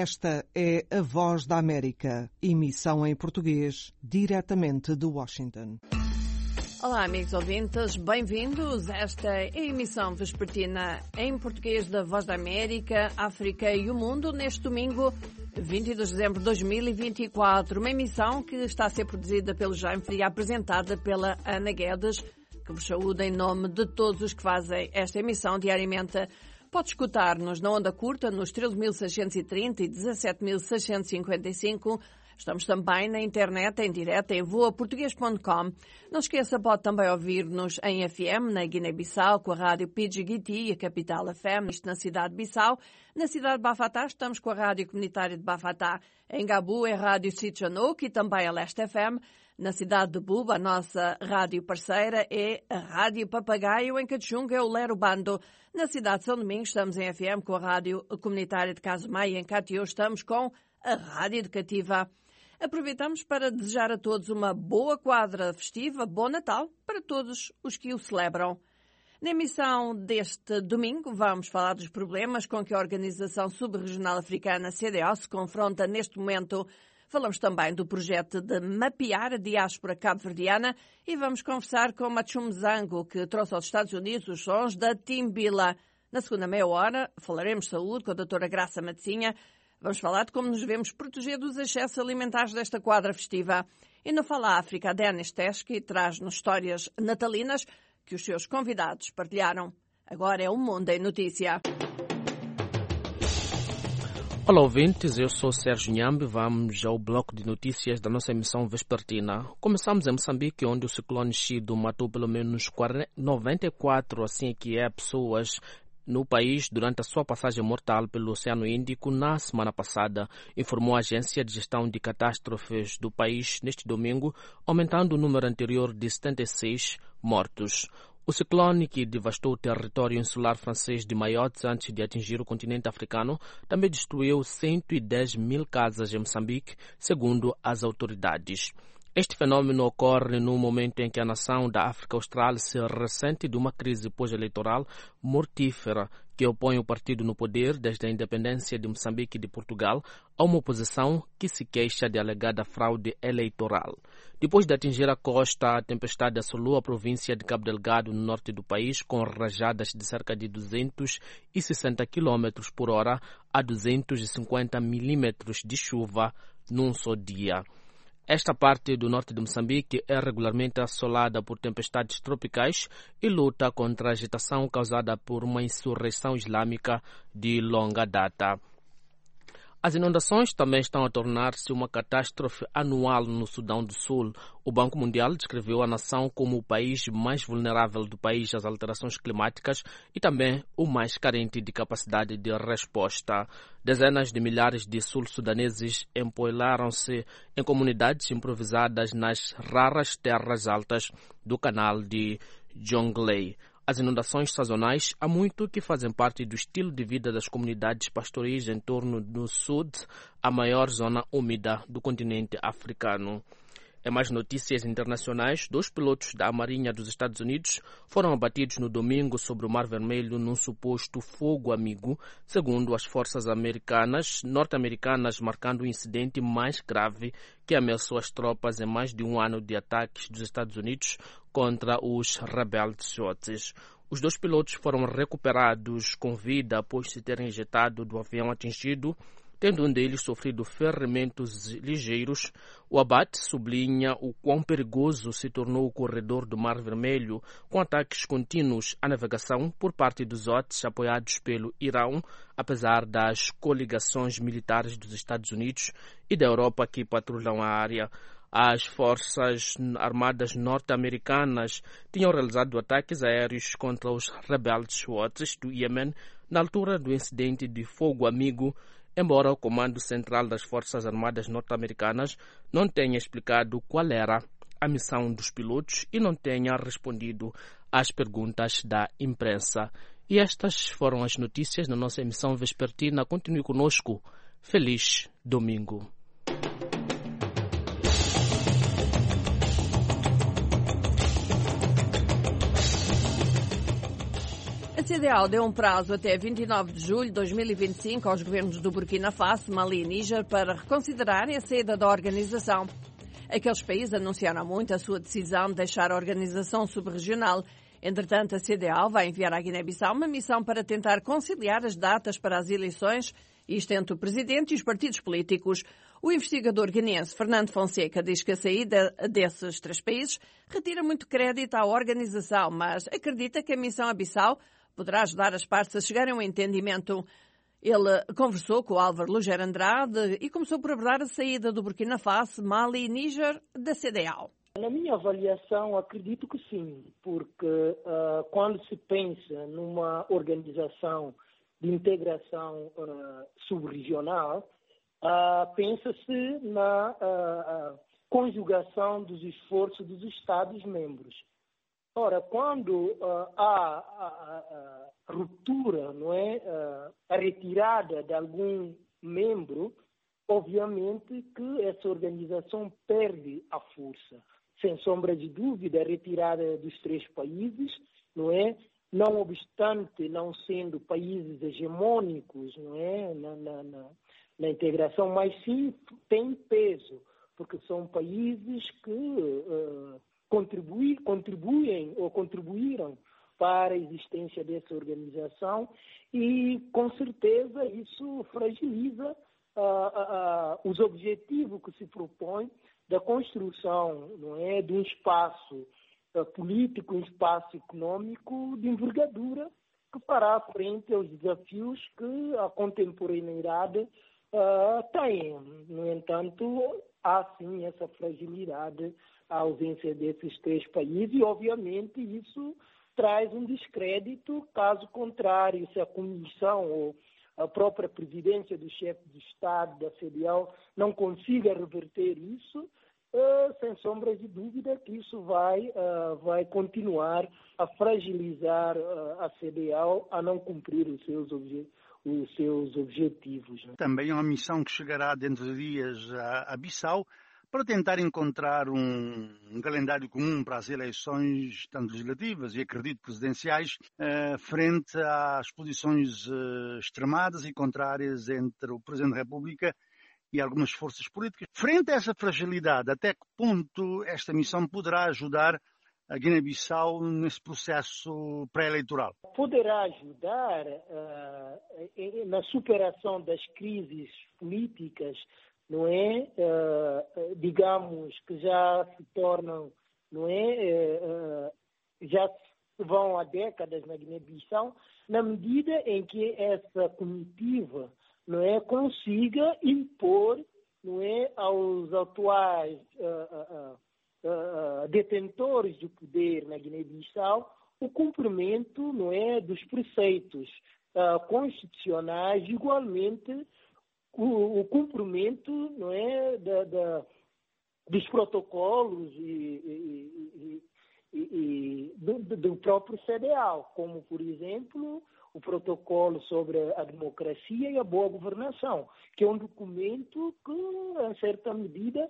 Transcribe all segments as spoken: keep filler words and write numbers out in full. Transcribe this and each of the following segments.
Esta é a Voz da América, emissão em português, diretamente de Washington. Olá, amigos ouvintes, bem-vindos. Esta é a emissão vespertina em português da Voz da América, África e o Mundo, neste domingo, vinte e dois de dezembro de dois mil e vinte e quatro. Uma emissão que está a ser produzida pelo Jaime e apresentada pela Ana Guedes, que vos saúda em nome de todos os que fazem esta emissão diariamente. Pode escutar-nos na onda curta nos treze mil seiscentos e trinta e dezassete mil seiscentos e cinquenta e cinco. Estamos também na internet, em direto, em voa português ponto com. Não esqueça, pode também ouvir-nos em F M, na Guiné-Bissau, com a rádio Pidgiguiti e a Capital F M, isto na cidade de Bissau. Na cidade de Bafatá, estamos com a rádio comunitária de Bafatá. Em Gabu, é a rádio Sitchanouk e também a Leste F M. Na cidade de Buba, a nossa rádio parceira é a Rádio Papagaio. Em Cachunga é o Lero Bando. Na cidade de São Domingos, estamos em F M com a rádio comunitária de Casumai. Em Catió, estamos com a Rádio Educativa. Aproveitamos para desejar a todos uma boa quadra festiva, bom Natal para todos os que o celebram. Na emissão deste domingo vamos falar dos problemas com que a Organização Sub-Regional Africana C D O se confronta neste momento. Falamos também do projeto de mapear a diáspora cabo-verdiana e vamos conversar com Machum Zango, que trouxe aos Estados Unidos os sons da Timbila. Na segunda meia hora falaremos de saúde com a doutora Graça Maticinha. Vamos falar de como nos devemos proteger dos excessos alimentares desta quadra festiva. E no Fala África, a Denis Teschke traz-nos histórias natalinas que os seus convidados partilharam. Agora é o Mundo em Notícia. Olá, ouvintes, eu sou Sérgio Nhambe. Vamos ao bloco de notícias da nossa emissão vespertina. Começamos em Moçambique, onde o ciclone Chido matou pelo menos noventa e quatro, assim que é, pessoas no país durante a sua passagem mortal pelo Oceano Índico na semana passada, informou a Agência de Gestão de Catástrofes do país neste domingo, aumentando o número anterior de setenta e seis mortos. O ciclone, que devastou o território insular francês de Mayotte antes de atingir o continente africano, também destruiu cento e dez mil casas em Moçambique, segundo as autoridades. Este fenômeno ocorre no momento em que a nação da África Austral se ressente de uma crise pós-eleitoral mortífera que opõe o partido no poder desde a independência de Moçambique e de Portugal a uma oposição que se queixa de alegada fraude eleitoral. Depois de atingir a costa, a tempestade assolou a província de Cabo Delgado, no norte do país, com rajadas de cerca de duzentos e sessenta quilômetros por hora a duzentos e cinquenta milímetros de chuva num só dia. Esta parte do norte de Moçambique é regularmente assolada por tempestades tropicais e luta contra a agitação causada por uma insurreição islâmica de longa data. As inundações também estão a tornar-se uma catástrofe anual no Sudão do Sul. O Banco Mundial descreveu a nação como o país mais vulnerável do país às alterações climáticas e também o mais carente de capacidade de resposta. Dezenas de milhares de sul-sudaneses empoeilaram-se em comunidades improvisadas nas raras terras altas do canal de Jonglei. As inundações sazonais há muito que fazem parte do estilo de vida das comunidades pastoris em torno do Sud, a maior zona úmida do continente africano. Em mais notícias internacionais, dois pilotos da Marinha dos Estados Unidos foram abatidos no domingo sobre o Mar Vermelho num suposto fogo amigo, segundo as forças americanas, norte-americanas, marcando o incidente mais grave que ameaçou as tropas em mais de um ano de ataques dos Estados Unidos contra os rebeldes Houthis. Os dois pilotos foram recuperados com vida após se terem ejetado do avião atingido, tendo um deles sofrido ferimentos ligeiros. O abate sublinha o quão perigoso se tornou o corredor do Mar Vermelho, com ataques contínuos à navegação por parte dos Houthis apoiados pelo Irão, apesar das coligações militares dos Estados Unidos e da Europa que patrulham a área. As forças armadas norte-americanas tinham realizado ataques aéreos contra os rebeldes Houthis do Iêmen na altura do incidente de fogo amigo, embora o Comando Central das Forças Armadas Norte-Americanas não tenha explicado qual era a missão dos pilotos e não tenha respondido às perguntas da imprensa. E estas foram as notícias na nossa emissão vespertina. Continue conosco. Feliz domingo. A C D A O deu um prazo até vinte e nove de julho de dois mil e vinte e cinco aos governos do Burkina Faso, Mali e Níger para reconsiderarem a saída da organização. Aqueles países anunciaram muito a sua decisão de deixar a organização subregional. Entretanto, a C D A O vai enviar à Guiné-Bissau uma missão para tentar conciliar as datas para as eleições, isto entre o presidente e os partidos políticos. O investigador guineense Fernando Fonseca diz que a saída desses três países retira muito crédito à organização, mas acredita que a missão a Bissau poderá ajudar as partes a chegarem a um entendimento. Ele conversou com o Álvaro Luger Andrade e começou por abordar a saída do Burkina Faso, Mali e Níger da C D A O. Na minha avaliação, acredito que sim, porque uh, quando se pensa numa organização de integração uh, subregional, uh, pensa-se na uh, uh, conjugação dos esforços dos Estados-membros. Ora, quando uh, há a, a, a ruptura, não é, uh, a retirada de algum membro, obviamente que essa organização perde a força. Sem sombra de dúvida, a retirada dos três países, não é? Não obstante não sendo países hegemônicos, não é? na, na, na, na integração, mas sim tem peso, porque são países que uh, contribuem, contribuem ou contribuíram para a existência dessa organização e, com certeza, isso fragiliza uh, uh, uh, os objetivos que se propõe da construção, não é, de um espaço uh, político, um espaço econômico de envergadura que fará frente aos desafios que a contemporaneidade uh, tem. No entanto, há sim essa fragilidade, a ausência desses três países e, obviamente, isso traz um descrédito, caso contrário, se a Comissão ou a própria presidência do chefe de Estado da C D A O não consiga reverter isso, uh, sem sombra de dúvida que isso vai, uh, vai continuar a fragilizar uh, a C D A O a não cumprir os seus, obje- os seus objetivos. Né? Também é uma missão que chegará dentro de dias a, a Bissau para tentar encontrar um, um calendário comum para as eleições, tanto legislativas e, acredito, presidenciais, eh, frente às posições eh, extremadas e contrárias entre o Presidente da República e algumas forças políticas. Frente a essa fragilidade, até que ponto esta missão poderá ajudar a Guiné-Bissau nesse processo pré-eleitoral? Poderá ajudar uh, na superação das crises políticas, não é, uh, digamos, que já se tornam, não é, uh, já vão há décadas na Guiné-Bissau, na medida em que essa comitiva, não é, consiga impor, não é, aos atuais uh, uh, uh, detentores do poder na Guiné-Bissau o cumprimento, não é, dos preceitos uh, constitucionais, igualmente O, o cumprimento, não é, da, da, dos protocolos e, e, e, e do, do próprio C D A O, como, por exemplo, o protocolo sobre a democracia e a boa governação, que é um documento que, em certa medida,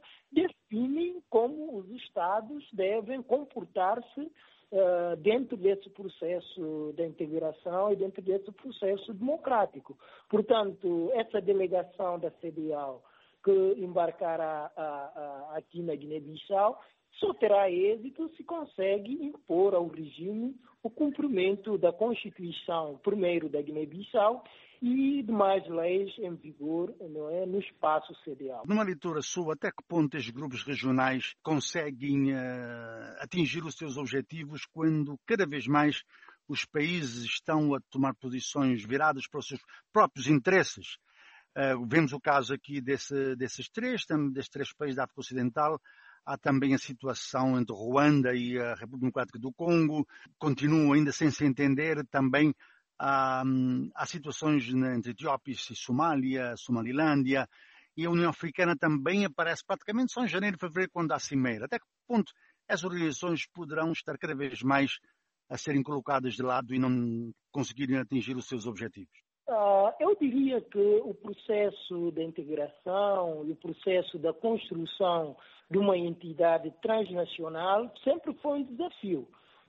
define como os Estados devem comportar-se Uh, dentro desse processo de integração e dentro desse processo democrático. Portanto, essa delegação da C D A O que embarcará a, a, aqui na Guiné-Bissau só terá êxito se consegue impor ao regime o cumprimento da Constituição, primeiro da Guiné-Bissau, e demais leis em vigor, não é, no espaço C D A O. Numa leitura sua, até que ponto estes grupos regionais conseguem uh, atingir os seus objetivos quando cada vez mais os países estão a tomar posições viradas para os seus próprios interesses? Uh, vemos o caso aqui desse, desses três, desses três países da África Ocidental. Há também a situação entre Ruanda e a República Democrática do Congo. Continuam ainda sem se entender também. Há, há situações entre Etiópia e Somália, Somalilândia, e a União Africana também aparece praticamente só em janeiro e fevereiro, quando há cimeira. Até que ponto essas organizações poderão estar cada vez mais a serem colocadas de lado e não conseguirem atingir os seus objetivos? Uh, eu diria que o processo de integração e o processo da construção de uma entidade transnacional sempre foi um desafio.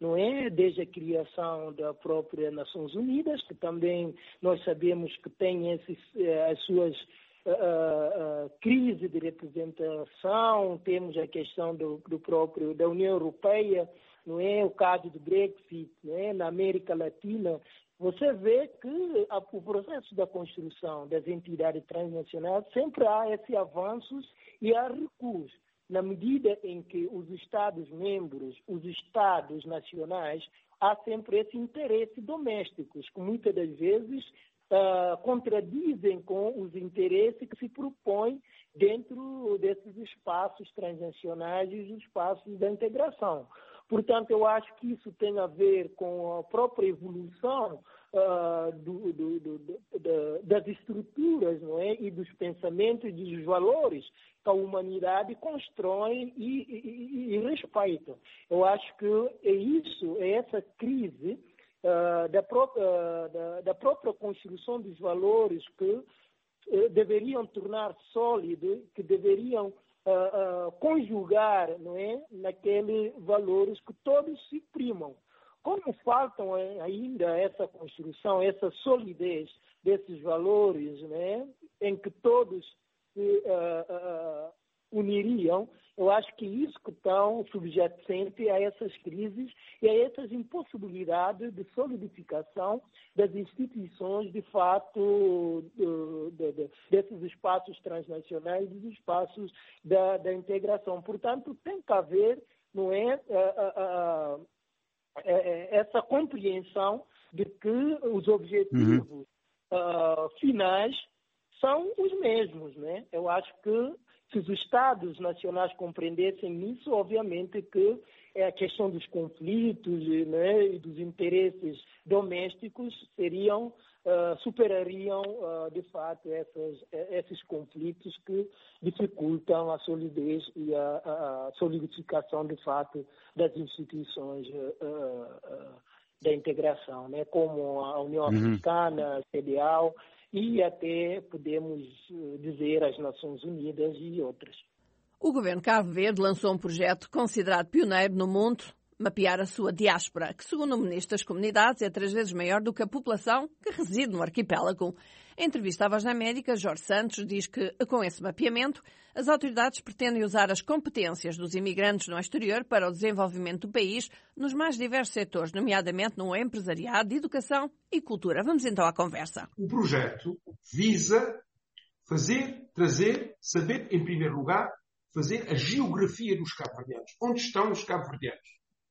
não é? Desde a criação da própria Nações Unidas, que também nós sabemos que tem esses, as suas uh, uh, crises de representação, temos a questão do, do próprio da União Europeia, não é? O caso do Brexit, não é? Na América Latina. Você vê que a, o processo da construção das entidades transnacionais sempre há esses avanços e há recuos, na medida em que os Estados-membros, os Estados nacionais, há sempre esse interesse domésticos, que muitas das vezes uh, contradizem com os interesses que se propõem dentro desses espaços transnacionais e os espaços da integração. Portanto, eu acho que isso tem a ver com a própria evolução uh, do, do, do, do, das estruturas, não é? E dos pensamentos e dos valores que a humanidade constrói e, e, e respeita. Eu acho que é isso, é essa crise uh, da, própria, uh, da, da própria construção dos valores que uh, deveriam tornar sólidos, que deveriam Uh, uh, conjugar, não é, naqueles valores que todos se primam. Como faltam ainda essa construção, essa solidez desses valores, né, em que todos se uh, uh, uniriam, eu acho que isso que estão subjacente a essas crises e a essas impossibilidades de solidificação das instituições, de fato, de, de, de, desses espaços transnacionais e dos espaços da, da integração. Portanto, tem que haver, não é, uh, uh, uh, essa compreensão de que os objetivos uhum. uh, finais são os mesmos, né? Eu acho que se os Estados nacionais compreendessem isso, obviamente que a questão dos conflitos, né, e dos interesses domésticos seriam, uh, superariam, uh, de fato, essas, esses conflitos que dificultam a solidez e a, a solidificação, de fato, das instituições uh, uh, da integração, né, como a União uhum. Africana, a C D A O, e até podemos dizer as Nações Unidas e outras. O governo Cabo Verde lançou um projeto considerado pioneiro no mundo, mapear a sua diáspora, que, segundo o Ministro das Comunidades, é três vezes maior do que a população que reside no arquipélago. Em entrevista à Voz da América, Jorge Santos diz que, com esse mapeamento, as autoridades pretendem usar as competências dos imigrantes no exterior para o desenvolvimento do país nos mais diversos setores, nomeadamente no empresariado, educação e cultura. Vamos então à conversa. O projeto visa fazer, trazer, saber, em primeiro lugar, fazer a geografia dos cabo-verdianos. Onde estão os cabo-verdianos?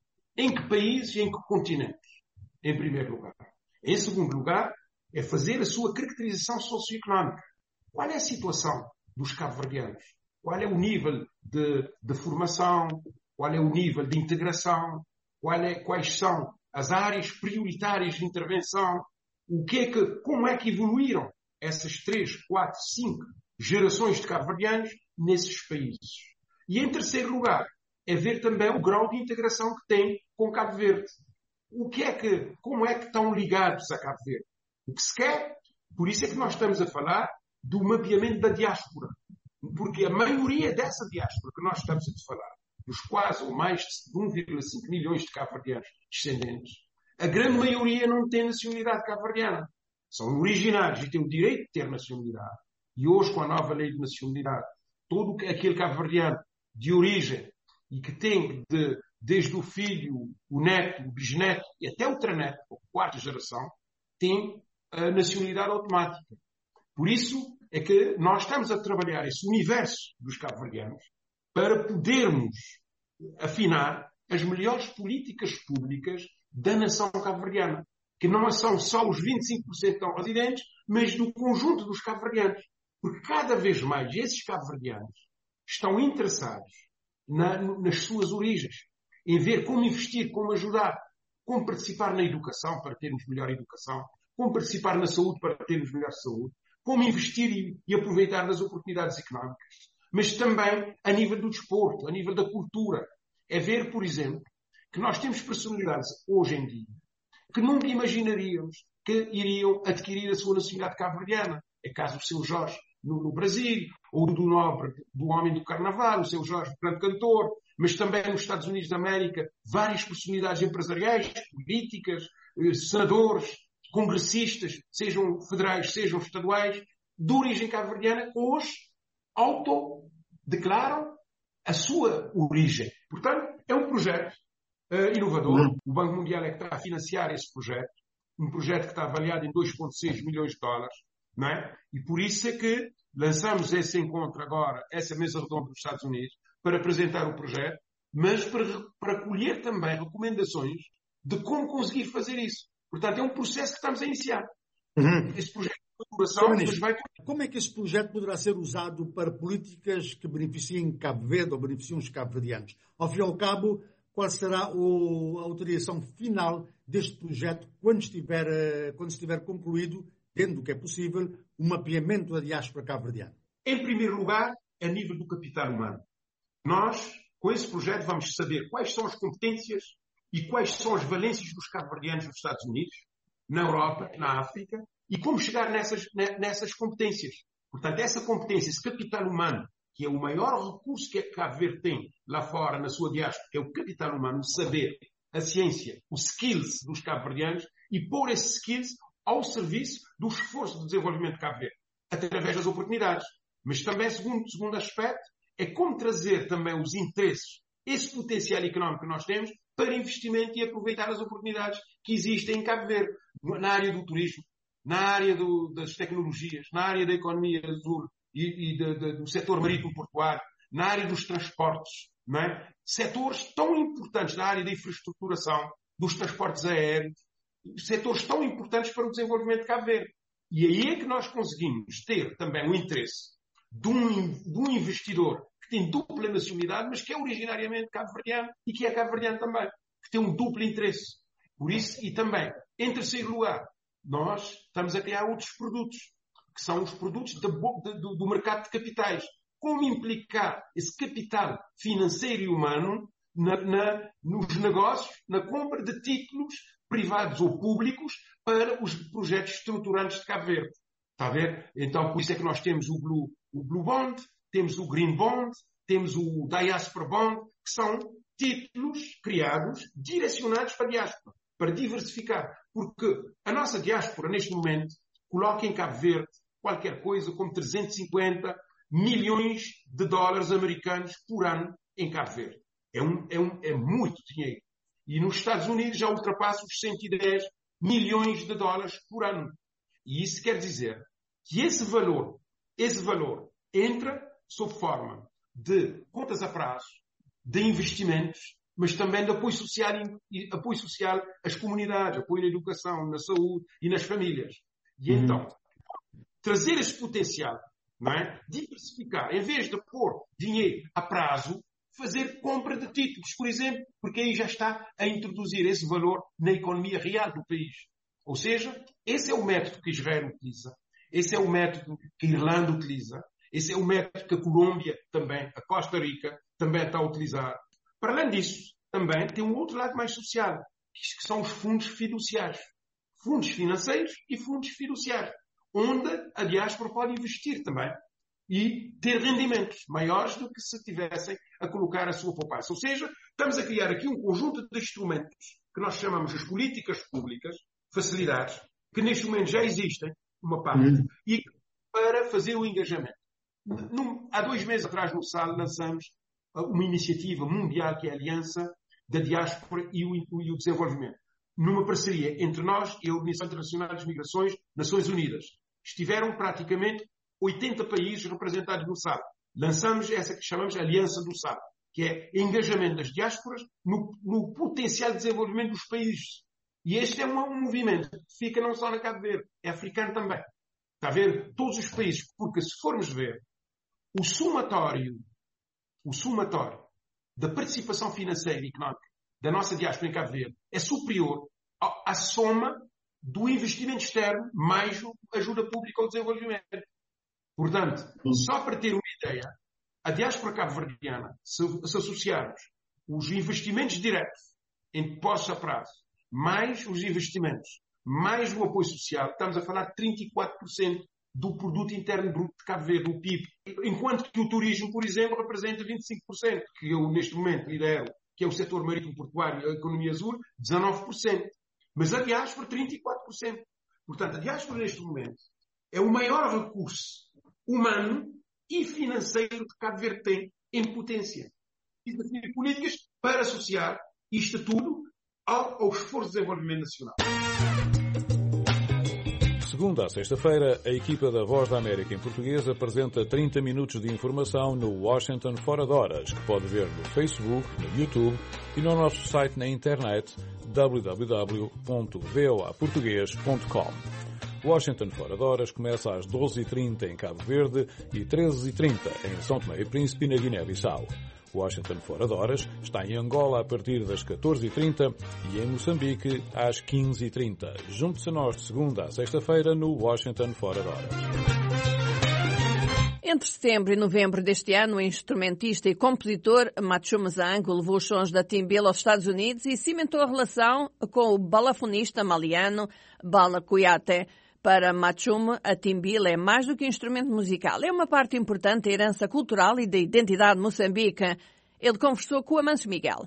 Em que países e em que continentes? Em primeiro lugar. Em segundo lugar, é fazer a sua caracterização socioeconómica. Qual é a situação dos cabo-verdianos? Qual é o nível de, de formação? Qual é o nível de integração? Qual é, quais são as áreas prioritárias de intervenção? O que é que, como é que evoluíram essas três, quatro, cinco gerações de cabo-verdianos nesses países? E, em terceiro lugar, é ver também o grau de integração que tem com Cabo Verde. O que é que, como é que estão ligados a Cabo Verde? O que se quer, por isso é que nós estamos a falar do mapeamento da diáspora. Porque a maioria dessa diáspora que nós estamos a falar, dos quase ou mais de um vírgula cinco milhões de cabo-verdianos descendentes, a grande maioria não tem nacionalidade cabo-verdiana. São originários e têm o direito de ter nacionalidade. E hoje, com a nova lei de nacionalidade, todo aquele cabo-verdiano de origem e que tem, de, desde o filho, o neto, o bisneto e até o traneto, a quarta geração, tem a nacionalidade automática. Por isso é que nós estamos a trabalhar esse universo dos cabo-verdianos para podermos afinar as melhores políticas públicas da nação cabo-verdiana, que não são só os vinte e cinco por cento que estão residentes, mas do conjunto dos cabo-verdianos. Porque cada vez mais esses cabo-verdianos estão interessados na, nas suas origens, em ver como investir, como ajudar, como participar na educação para termos melhor educação, como participar na saúde para termos melhor saúde, como investir e, e aproveitar das oportunidades económicas, mas também a nível do desporto, a nível da cultura. É ver, por exemplo, que nós temos personalidades hoje em dia que nunca imaginaríamos que iriam adquirir a sua nacionalidade cabo-verdiana. É caso do seu Jorge, no, no Brasil, ou do nobre, do homem do carnaval, o seu Jorge, grande cantor, mas também nos Estados Unidos da América, várias personalidades empresariais, políticas, senadores, congressistas, sejam federais, sejam estaduais, de origem cabo-verdiana, hoje autodeclaram a sua origem. Portanto, é um projeto uh, inovador. O Banco Mundial é que está a financiar esse projeto, um projeto que está avaliado em dois vírgula seis milhões de dólares, não é? E por isso é que lançamos esse encontro agora, essa mesa redonda dos Estados Unidos, para apresentar o projeto, mas para, para colher também recomendações de como conseguir fazer isso. Portanto, é um processo que estamos a iniciar. Uhum. Esse projeto de maturação, mas vai... Como é que esse projeto poderá ser usado para políticas que beneficiem Cabo Verde ou beneficiem os cabo-verdianos? Ao fim e ao cabo, qual será o, a autorização final deste projeto quando estiver, quando estiver concluído, dentro do que é possível, o mapeamento da diáspora cabo-verdiana? Em primeiro lugar, a nível do capital humano. Nós, com esse projeto, vamos saber quais são as competências e quais são as valências dos cabo-verdianos nos Estados Unidos, na Europa, na África, e como chegar nessas, nessas competências. Portanto, essa competência, esse capital humano, que é o maior recurso que a Cabo Verde tem lá fora, na sua diáspora, que é o capital humano, o saber, a ciência, os skills dos cabo-verdianos, e pôr esses skills ao serviço do esforço de desenvolvimento de Cabo Verde, através das oportunidades. Mas também, segundo, segundo aspecto, é como trazer também os interesses, esse potencial económico que nós temos, para investimento e aproveitar as oportunidades que existem em Cabo Verde, na área do turismo, na área do, das tecnologias, na área da economia azul e, e de, de, do setor marítimo portuário, na área dos transportes, não é? Setores tão importantes na área da infraestruturação, dos transportes aéreos, setores tão importantes para o desenvolvimento de Cabo Verde. E aí é que nós conseguimos ter também o interesse de um, de um investidor que tem dupla nacionalidade, mas que é originariamente cabo-verdiano e que é cabo-verdiano também, que tem um duplo interesse. Por isso, e também, em terceiro lugar, nós estamos a criar outros produtos, que são os produtos de, de, do, do mercado de capitais. Como implicar esse capital financeiro e humano na, na, nos negócios, na compra de títulos privados ou públicos para os projetos estruturantes de Cabo Verde. Está a ver? Então, por isso é que nós temos o Blue, o Blue Bond, temos o Green Bond, temos o Diaspora Bond, que são títulos criados, direcionados para a diáspora, para diversificar. Porque a nossa diáspora, neste momento, coloca em Cabo Verde qualquer coisa como trezentos e cinquenta milhões de dólares americanos por ano em Cabo Verde. É, um, é, um, é muito dinheiro. E nos Estados Unidos já ultrapassa os cento e dez milhões de dólares por ano. E isso quer dizer que esse valor, esse valor entra sob forma de contas a prazo, de investimentos, mas também de apoio social, apoio social às comunidades, apoio na educação, na saúde e nas famílias. E uhum. então, trazer esse potencial, não é? Diversificar, em vez de pôr dinheiro a prazo, fazer compra de títulos, por exemplo, porque aí já está a introduzir esse valor na economia real do país. Ou seja, esse é o método que Israel utiliza, esse é o método que a Irlanda utiliza, esse é o método que a Colômbia também, a Costa Rica, também está a utilizar. Para além disso, também tem um outro lado mais social, que são os fundos fiduciários. Fundos financeiros e fundos fiduciários, onde a diáspora pode investir também e ter rendimentos maiores do que se tivessem a colocar a sua poupança. Ou seja, estamos a criar aqui um conjunto de instrumentos que nós chamamos as políticas públicas, facilidades, que neste momento já existem, uma parte, uhum. e para fazer o engajamento. Num, há dois meses atrás, no S A L, lançamos uma iniciativa mundial que é a Aliança da Diáspora e o, e o Desenvolvimento, numa parceria entre nós e a Organização Internacional das Migrações, Nações Unidas. Estiveram praticamente oitenta países representados no S A L. Lançamos essa que chamamos Aliança do S A L, que é engajamento das diásporas no, no potencial de desenvolvimento dos países. E este é um, um movimento que fica não só na Cabo Verde, é africano também. Está a ver? Todos os países, porque se formos ver, o somatório, o somatório da participação financeira e económica da nossa diáspora em Cabo Verde é superior à, à soma do investimento externo mais a ajuda pública ao desenvolvimento. Portanto, só para ter uma ideia, a diáspora cabo-verdiana, se, se associarmos os investimentos diretos em postos a prazo, mais os investimentos, mais o apoio social, estamos a falar de trinta e quatro por cento do produto interno bruto de Cabo Verde, o P I B. Enquanto que o turismo, por exemplo, representa vinte e cinco por cento, que eu neste momento lidero, que é o setor marítimo portuário e a economia azul, dezanove por cento. Mas a diáspora, trinta e quatro por cento. Portanto, a diáspora neste momento é o maior recurso humano e financeiro que Cabo Verde tem em potência. E definir políticas para associar isto tudo ao, ao esforço de desenvolvimento nacional. Segunda a sexta-feira, a equipa da Voz da América em português apresenta trinta minutos de informação no Washington Fora de Horas, que pode ver no Facebook, no YouTube e no nosso site na internet w w w ponto voa português ponto com. Washington Fora de Horas começa às doze e trinta em Cabo Verde e treze e trinta em São Tomé e Príncipe, na Guiné-Bissau. Washington Fora de Horas está em Angola a partir das catorze e trinta e em Moçambique às quinze e trinta. Junte-se a nós de segunda a sexta-feira no Washington Fora de Horas. Entre setembro e novembro deste ano, o instrumentista e compositor Matshoum Zango levou os sons da timbila aos Estados Unidos e cimentou a relação com o balafonista maliano Bala Kouyate. Para Matshoum, a timbila é mais do que um instrumento musical. É uma parte importante da herança cultural e da identidade de Moçambique. Ele conversou com o Amancio Miguel.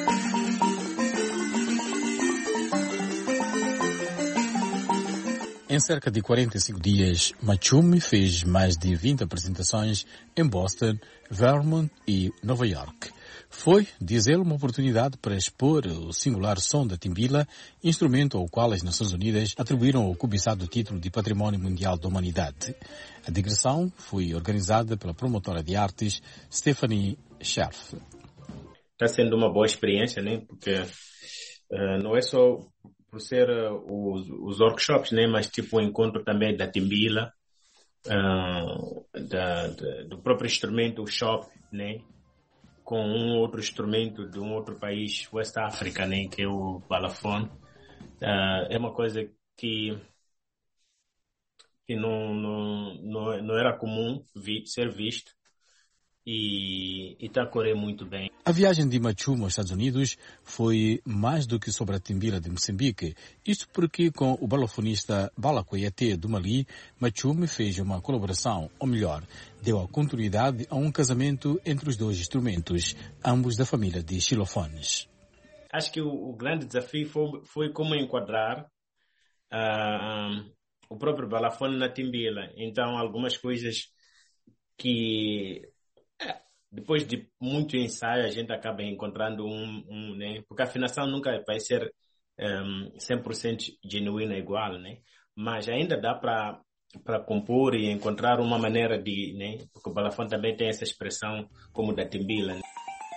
Em cerca de quarenta e cinco dias, Matshoum fez mais de vinte apresentações em Boston, Vermont e Nova York. Foi, diz ele, uma oportunidade para expor o singular som da timbila, instrumento ao qual as Nações Unidas atribuíram o cobiçado título de Património Mundial da Humanidade. A digressão foi organizada pela promotora de artes Stephanie Scherf. Está sendo uma boa experiência, né? Porque uh, não é só por ser uh, os, os workshops, né? Mas tipo o encontro também da timbila, uh, da, da, do próprio instrumento, o shop, né? Com um outro instrumento de um outro país, West Africa, né, que é o balafone. Uh, é uma coisa que, que não, não, não, não era comum vi, ser visto e está a correr muito bem. A viagem de Matshoum aos Estados Unidos foi mais do que sobre a timbila de Moçambique. Isto porque com o balafonista Bala Kouyate do Mali, Matshoum fez uma colaboração, ou melhor, deu a continuidade a um casamento entre os dois instrumentos, ambos da família de xilofones. Acho que o, o grande desafio foi, foi como enquadrar uh, um, o próprio balafone na timbila. Então, algumas coisas que depois de muito ensaio, a gente acaba encontrando um, um né? Porque a afinação nunca vai ser um, cem por cento genuína igual, né? Mas ainda dá para para compor e encontrar uma maneira de, né? Porque o balafone também tem essa expressão como da timbila, né?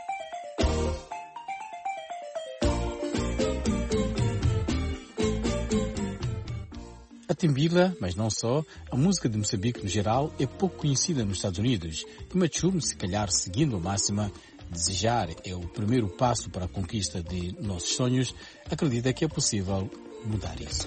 A timbila, mas não só, a música de Moçambique no geral é pouco conhecida nos Estados Unidos e Matshoum, se calhar seguindo a máxima, desejar é o primeiro passo para a conquista de nossos sonhos, acredita que é possível mudar isso.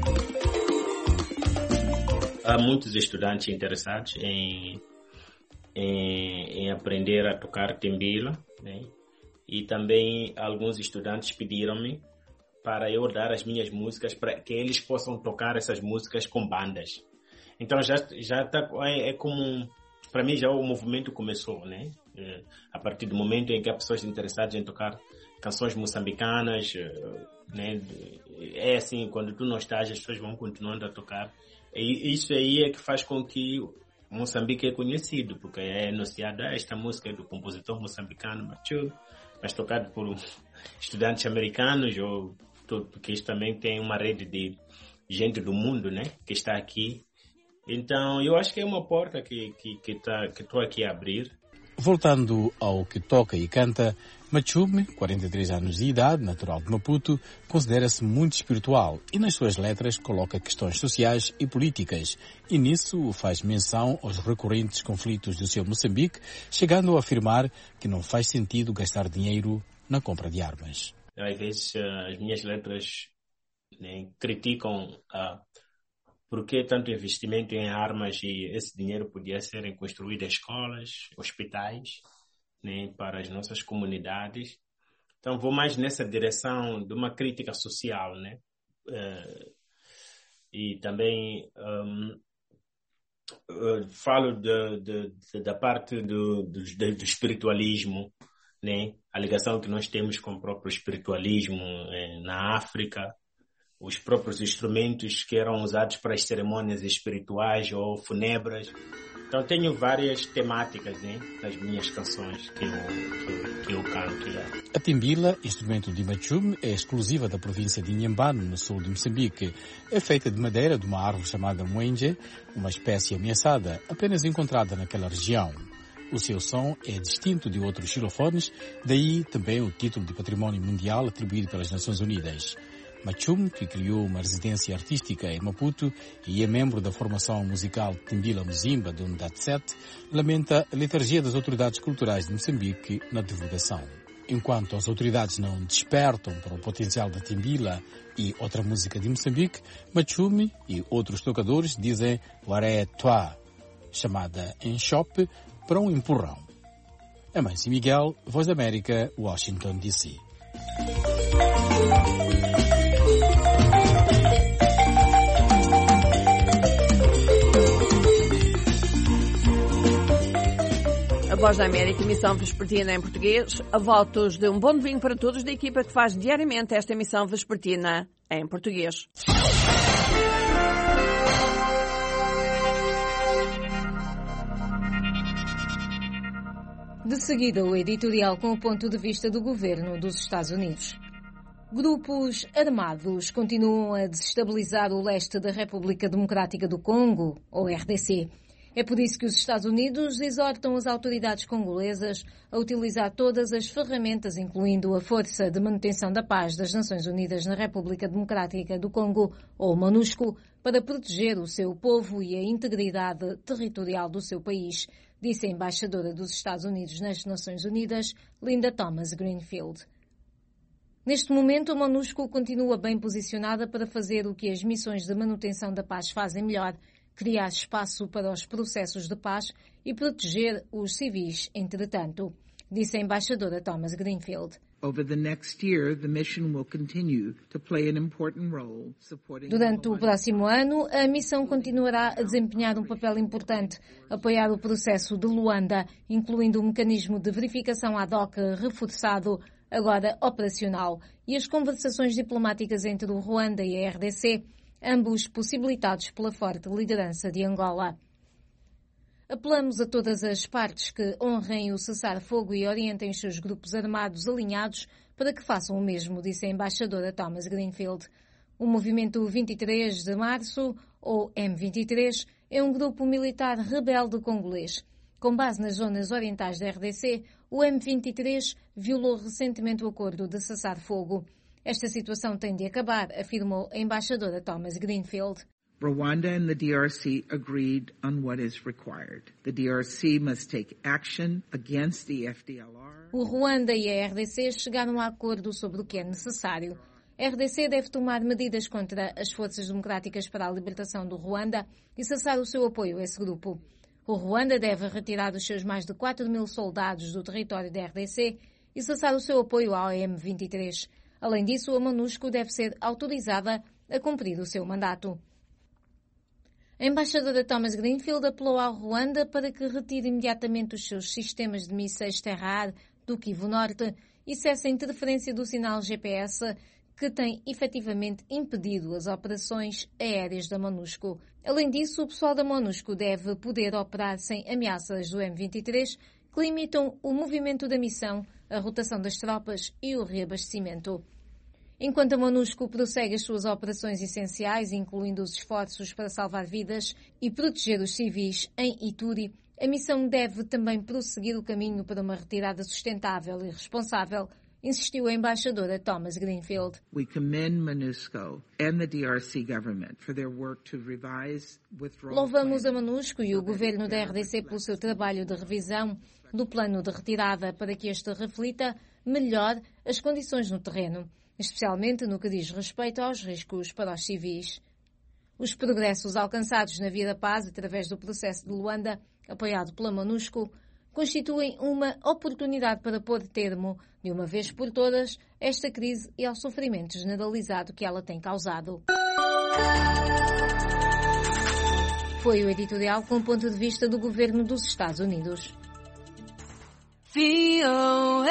Há muitos estudantes interessados em, em, em aprender a tocar timbila, né? E também alguns estudantes pediram-me para eu dar as minhas músicas para que eles possam tocar essas músicas com bandas. Então já já tá é, é como para mim já o movimento começou, né? É, a partir do momento em que há pessoas interessadas em tocar canções moçambicanas, né? É assim, quando tu não estás, as pessoas vão continuando a tocar. E isso aí é que faz com que Moçambique é conhecido, porque é anunciada esta música é do compositor moçambicano Matshoum, mas tocado por estudantes americanos, ou porque isso também tem uma rede de gente do mundo, né, que está aqui. Então, eu acho que é uma porta que que que tá, que estou aqui a abrir. Voltando ao que toca e canta, Matshoum, quarenta e três anos de idade, natural de Maputo, considera-se muito espiritual e nas suas letras coloca questões sociais e políticas e nisso faz menção aos recorrentes conflitos do seu Moçambique, chegando a afirmar que não faz sentido gastar dinheiro na compra de armas. Às vezes as minhas letras, né, criticam a por que tanto investimento em armas e esse dinheiro podia ser em construir escolas, hospitais, né, para as nossas comunidades. Então vou mais nessa direção de uma crítica social, né? Uh, e também um, uh, falo de, de, de, da parte do, do, do espiritualismo, né? A ligação que nós temos com o próprio espiritualismo eh, na África, os próprios instrumentos que eram usados para as cerimônias espirituais ou funebras. Então tenho várias temáticas, né, nas minhas canções que eu, que, que eu canto. Já. A timbila, instrumento de Machume, é exclusiva da província de Inhambane, no sul de Moçambique. É feita de madeira de uma árvore chamada muenge, uma espécie ameaçada, apenas encontrada naquela região. O seu som é distinto de outros xilofones, daí também o título de Património Mundial atribuído pelas Nações Unidas. Machume, que criou uma residência artística em Maputo e é membro da formação musical Timbila Muzimba de Undatset, lamenta a letargia das autoridades culturais de Moçambique na divulgação. Enquanto as autoridades não despertam para o potencial da timbila e outra música de Moçambique, Machume e outros tocadores dizem Waré Toa, chamada em shop, para um empurrão. Amancio Miguel, Voz da América, Washington, D C. A Voz da América, emissão vespertina em português, a votos de um bom vinho para todos da equipa que faz diariamente esta emissão vespertina em português. De seguida, o editorial com o ponto de vista do governo dos Estados Unidos. Grupos armados continuam a desestabilizar o leste da República Democrática do Congo, ou R D C. É por isso que os Estados Unidos exortam as autoridades congolesas a utilizar todas as ferramentas, incluindo a Força de Manutenção da Paz das Nações Unidas na República Democrática do Congo, ou MONUSCO, para proteger o seu povo e a integridade territorial do seu país, disse a embaixadora dos Estados Unidos nas Nações Unidas, Linda Thomas-Greenfield. Neste momento, a MONUSCO continua bem posicionada para fazer o que as missões de manutenção da paz fazem melhor, criar espaço para os processos de paz e proteger os civis, entretanto, disse a embaixadora Thomas Greenfield. Durante o próximo ano, a missão continuará a desempenhar um papel importante, apoiar o processo de Luanda, incluindo um mecanismo de verificação ad hoc reforçado, agora operacional, e as conversações diplomáticas entre o Ruanda e a R D C, ambos possibilitados pela forte liderança de Angola. Apelamos a todas as partes que honrem o cessar-fogo e orientem os seus grupos armados alinhados para que façam o mesmo, disse a embaixadora Thomas Greenfield. O Movimento vinte e três de Março, ou M vinte e três, é um grupo militar rebelde congolês. Com base nas zonas orientais da R D C, o M vinte e três violou recentemente o acordo de cessar-fogo. Esta situação tem de acabar, afirmou a embaixadora Thomas Greenfield. Rwanda and the D R C agreed on what is required. The D R C must take action against the F D L R. O Ruanda e a R D C chegaram a acordo sobre o que é necessário. A R D C deve tomar medidas contra as forças democráticas para a libertação do Ruanda e cessar o seu apoio a esse grupo. O Ruanda deve retirar os seus mais de quatro mil soldados do território da R D C e cessar o seu apoio ao M vinte e três. Além disso, a MONUSCO deve ser autorizada a cumprir o seu mandato. A embaixadora Thomas Greenfield apelou ao Ruanda para que retire imediatamente os seus sistemas de mísseis terra-ar do Kivu Norte e cesse a interferência do sinal G P S que tem efetivamente impedido as operações aéreas da MONUSCO. Além disso, o pessoal da MONUSCO deve poder operar sem ameaças do M vinte e três que limitam o movimento da missão, a rotação das tropas e o reabastecimento. Enquanto a MONUSCO prossegue as suas operações essenciais, incluindo os esforços para salvar vidas e proteger os civis em Ituri, a missão deve também prosseguir o caminho para uma retirada sustentável e responsável, insistiu a embaixadora Thomas Greenfield. We commend MONUSCO and the D R C government for their work to revise withdrawal. Louvamos a MONUSCO e o governo da R D C pelo seu trabalho de revisão do plano de retirada para que este reflita melhor as condições no terreno, especialmente no que diz respeito aos riscos para os civis. Os progressos alcançados na via da paz através do processo de Luanda, apoiado pela MONUSCO, constituem uma oportunidade para pôr termo, de uma vez por todas, a esta crise e ao sofrimento generalizado que ela tem causado. foi o editorial com ponto de vista do governo dos Estados Unidos.